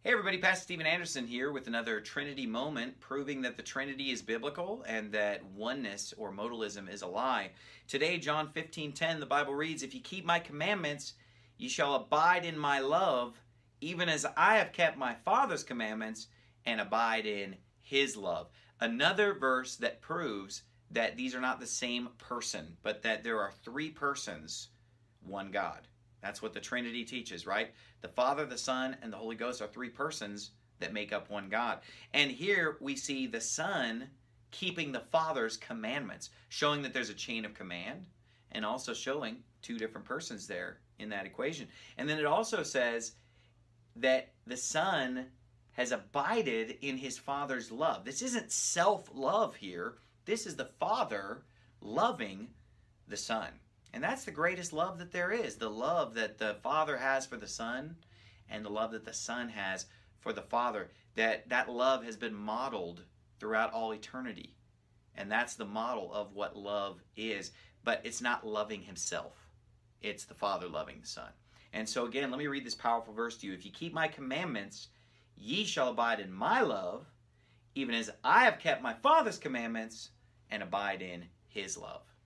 Hey everybody, Pastor Steven Anderson here with another Trinity moment, proving that the Trinity is biblical and that oneness or modalism is a lie. Today, John 15:10, the Bible reads, "If you keep my commandments, ye shall abide in my love, even as I have kept my Father's commandments and abide in his love." Another verse that proves that these are not the same person, but that there are three persons, one God. That's what the Trinity teaches, right? The Father, the Son, and the Holy Ghost are three persons that make up one God. And here we see the Son keeping the Father's commandments, showing that there's a chain of command, and also showing two different persons there in that equation. And then it also says that the Son has abided in his Father's love. This isn't self-love here. This is the Father loving the Son. And that's the greatest love that there is, the love that the Father has for the Son and the love that the Son has for the Father. That love has been modeled throughout all eternity. And that's the model of what love is. But it's not loving himself. It's the Father loving the Son. And so again, let me read this powerful verse to you. "If you keep my commandments, ye shall abide in my love, even as I have kept my Father's commandments and abide in his love."